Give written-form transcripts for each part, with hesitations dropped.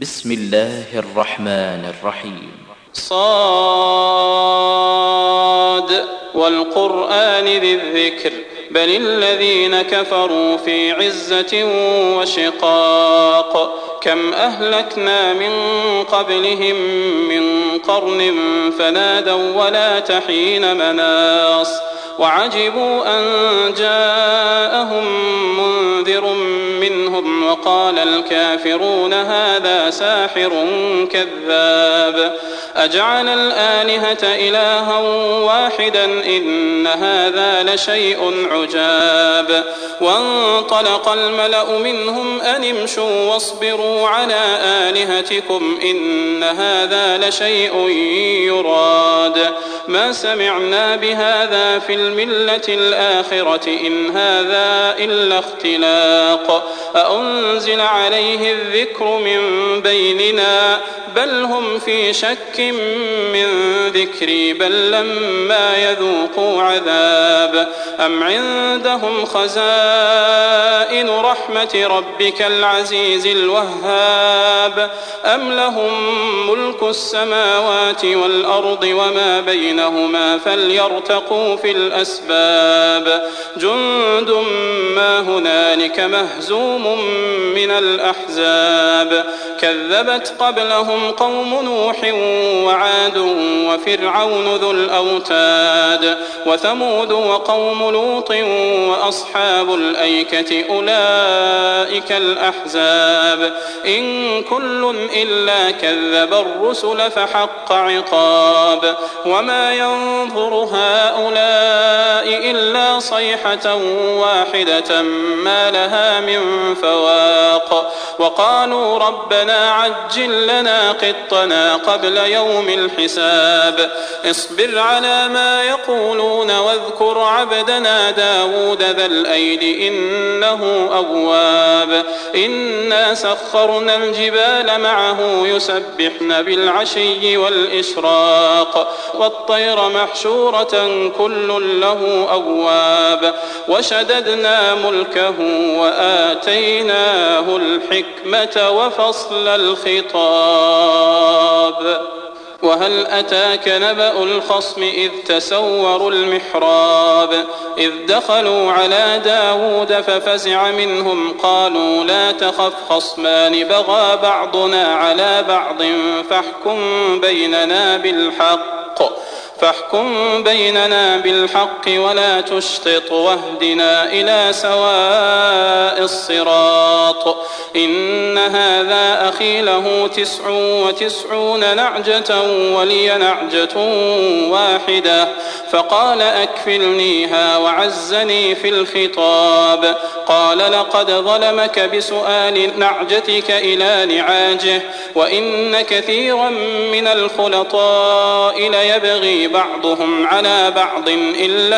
بسم الله الرحمن الرحيم. صاد والقرآن ذي الذكر بل الذين كفروا في عزة وشقاق كم أهلكنا من قبلهم من قرن فنادوا ولا تحين مناص وعجبوا أن جاءهم منذر منهم وقال الكافرون هذا ساحر كذاب أجعل الآلهة إلها واحدا إن هذا لشيء عجاب وانطلق الملأ منهم أن امشوا واصبروا على آلهتكم إن هذا لشيء يراد ما سمعنا بهذا في الملة الآخرة إن هذا إلا اختلاق أأنزل عليه الذكر من بيننا بل هم في شك من ذكري بل لما يذوقوا عذاب أم عندهم خزائن رحمة ربك العزيز الوهاب أم لهم ملك السماوات والأرض وما بينهما فليرتقوا في الأسباب جند ما هنالك مهزوم من الأحزاب كذبت قبلهم قوم نوح وعاد وفرعون ذو الأوتاد وثمود وقوم لوط وأصحاب الأيكة أولئك الأحزاب إن كل إلا كذب الرسل فحق عقاب وما ينظر هؤلاء إلا صيحة واحدة ما لها من فواق وقالوا ربنا عجل لنا قطنا قبل يوم الحساب اصبر على ما يقولون واذكر عبدنا داود ذا الأيد إنه أواب إنا سخرنا الجبال معه يسبحن بالعشي والإشراق والطير محشورة كل له أواب وشددنا ملكه وآتيناه الحكمة وفصل الخطاب وهل أتاك نبأ الخصم إذ تسوروا المحراب إذ دخلوا على داود ففزع منهم قالوا لا تخف خصمان بغى بعضنا على بعض فاحكم بيننا بالحق ولا تشطط واهدنا إلى سواء الصراط إن هذا أخي له 99 نعجة ولي نعجة واحدة فقال أكفلنيها وعزني في الخطاب قال لقد ظلمك بسؤال نعجتك إلى نعاجه وإن كثيرا من الخلطاء ليبغي بعضهم على بعض إلا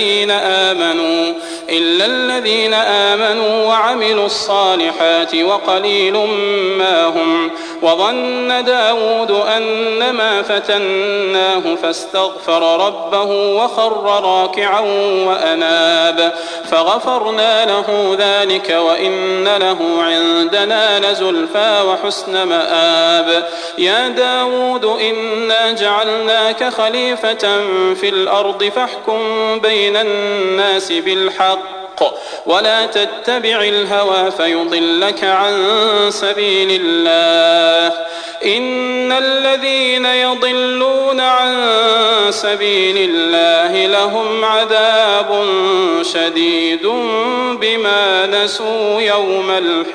الذين آمنوا وعملوا الصالحات وقليل ما هم وظن داود أنما فتناه فاستغفر ربه وخر راكعا وأناب فغفرنا له ذلك وإن له عندنا لزلفى وحسن مآب يا داود إنا جعلناك خليفة في الأرض فاحكم بين الناس بالحق ولا تتبع الهوى فيضلك عن سبيل الله إن الذين يضلون عن سبيل الله لهم عذاب شديد بما نسوا يوم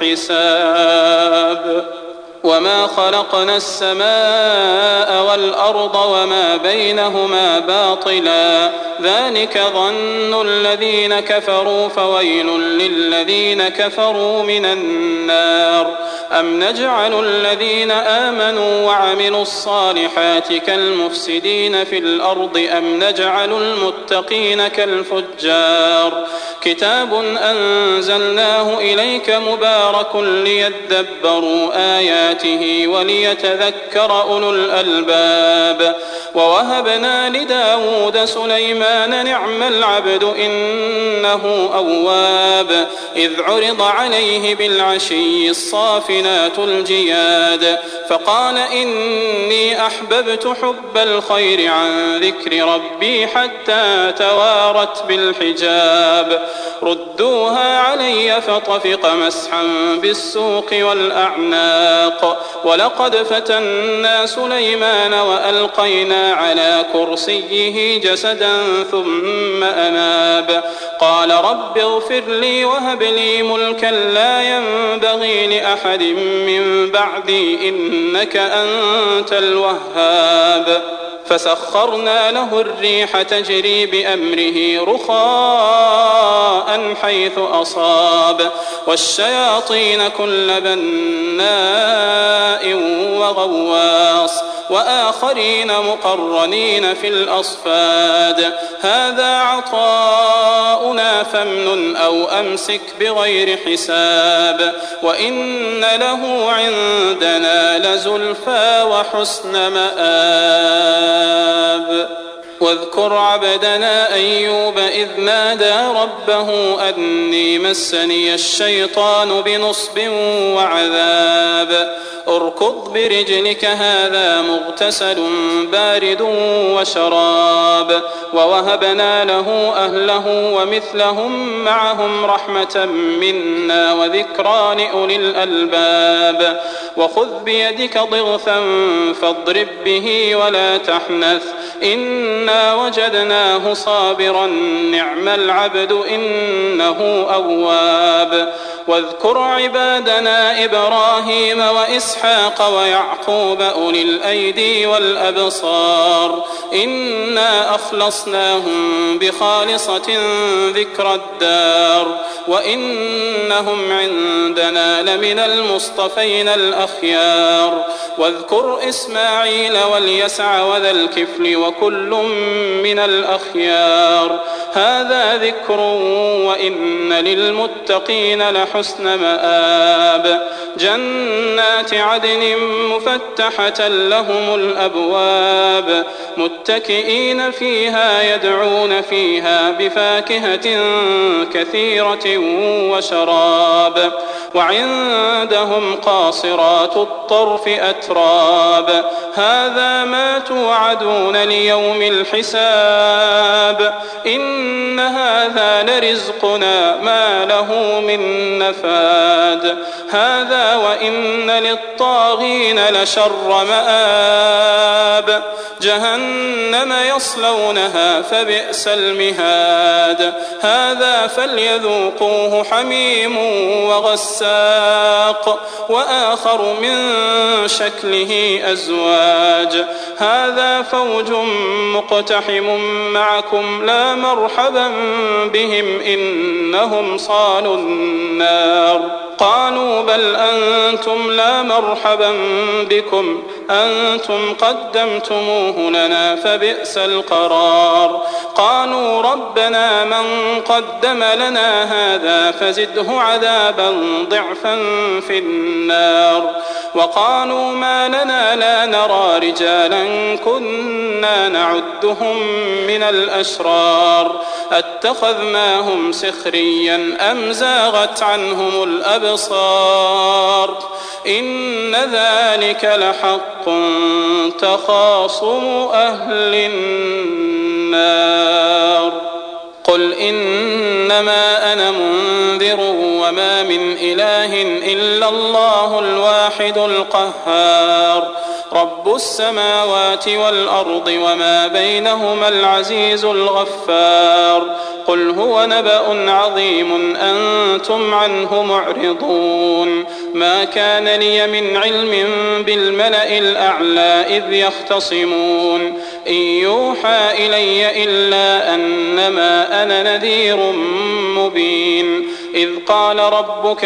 الحساب وما خلقنا السماء والأرض وما بينهما باطلا ذلك ظن الذين كفروا فويل للذين كفروا من النار أم نجعل الذين آمنوا وعملوا الصالحات كالمفسدين في الأرض أم نجعل المتقين كالفجار كتاب أنزلناه إليك مبارك ليدبروا آياته وليتذكر أولو الألباب ووهبنا لداود سليمان نعم العبد إنه أواب إذ عرض عليه بالعشي الصافنات الجياد فقال إني أحببت حب الخير عن ذكر ربي حتى توارت بالحجاب ردوها علي فطفق مسحا بالسوق والأعناق ولقد فتنا سليمان وألقينا على كرسيه جسدا ثم أناب قال رب اغفر لي وهب لي ملكا لا ينبغي لأحد من بعدي إنك أنت الوهاب فسخرنا له الريح تجري بأمره رخاء حيث أصاب والشياطين كل بناء وغواص وآخرين مقرنين في الأصفاد هذا عطاؤنا فامنن أو أمسك بغير حساب وإن له عندنا لزلفى وحسن مآب واذكر عبدنا أيوب إذ نادى ربه أني مسني الشيطان بنصب وعذاب اركض برجلك هذا مغتسل بارد وشراب ووهبنا له أهله ومثلهم معهم رحمة منا وذكرى لأولي الألباب وخذ بيدك ضغثا فاضرب به ولا تحنث إنا وجدناه صابرا نعم العبد إنه أواب واذكر عبادنا إبراهيم وإسحاق ويعقوب أولي الأيدي والأبصار إنا أخلصناهم بخالصة ذكر الدار وإنهم عندنا لمن المصطفين الأخيار واذكر إسماعيل واليسع وذا الكفل وكل من الأخيار هذا ذكر وإن للمتقين لحسن مآب جنات عدن مفتحة لهم الأبواب متكئين فيها يدعون فيها بفاكهة كثيرة وشراب وعندهم قاصرات الطرف أتراب هذا ما توعدون ليوم الحساب إن هذا لرزقنا ما له من نفاد هذا وإن للطاغين لشر مآب جهنم يصلونها فبئس المهاد هذا فليذوقوه حميم وغساق وآخر من شكله أزواج هذا فوج مقتحم معكم لا مرحبا بهم إنهم صالوا النار قالوا بل أنتم لا مرحبا بكم أنتم قدمتموه لنا فبئس القرار قالوا ربنا من قدم لنا هذا فزده عذابا ضعفا في النار وقالوا ما لنا لا نرى رجالا كنا نعدهم من الأشرار أتخذناهم سخريا أم زاغت عنهم الأبصار إن ذلك لحق تخاصم أهل النار قل إنما أنا منذر وما من إله إلا الله الواحد القهار رب السماوات والأرض وما بينهما العزيز الغفار قل هو نبأ عظيم أنتم عنه معرضون ما كان لي من علم بالملأ الأعلى إذ يختصمون إن يوحى إلي إلا أنما أنا نذير مبين إذ قال ربك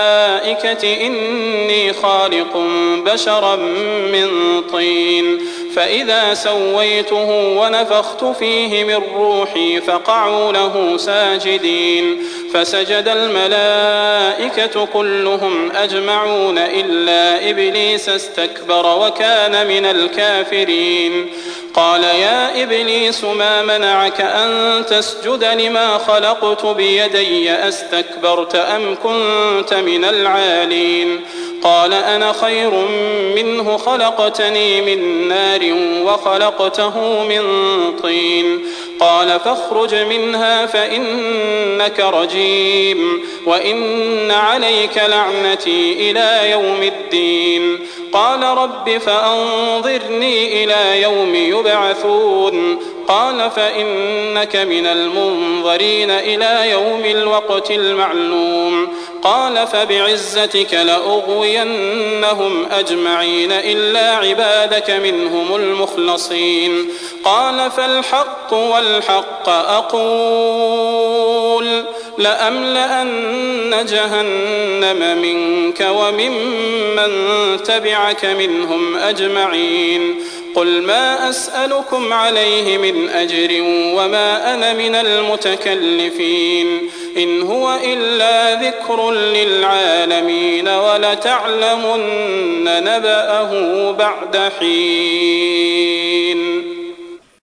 للملائكة إني خالق بشرا من طين فإذا سويته ونفخت فيه من روحي فقعوا له ساجدين فسجد الملائكة كلهم أجمعون إلا إبليس استكبر وكان من الكافرين قال يا إبليس ما منعك أن تسجد لما خلقت بيدي أستكبرت أم كنت من العالين قال أنا خير منه خلقتني من نار وخلقته من طين قال فاخرج منها فإنك رجيم وإن عليك لعنتي إلى يوم الدين قال رب فأنظرني إلى يوم يبعثون قال فإنك من المنظرين إلى يوم الوقت المعلوم قال فبعزتك لأغوينهم أجمعين إلا عبادك منهم المخلصين قال فالحق والحق أقول لأملأن جهنم منك وممن تبعك منهم أجمعين قل ما أسألكم عليه من أجر وما أنا من المتكلفين إن هو إلا ذكر للعالمين ولتعلمن نبأه بعد حين.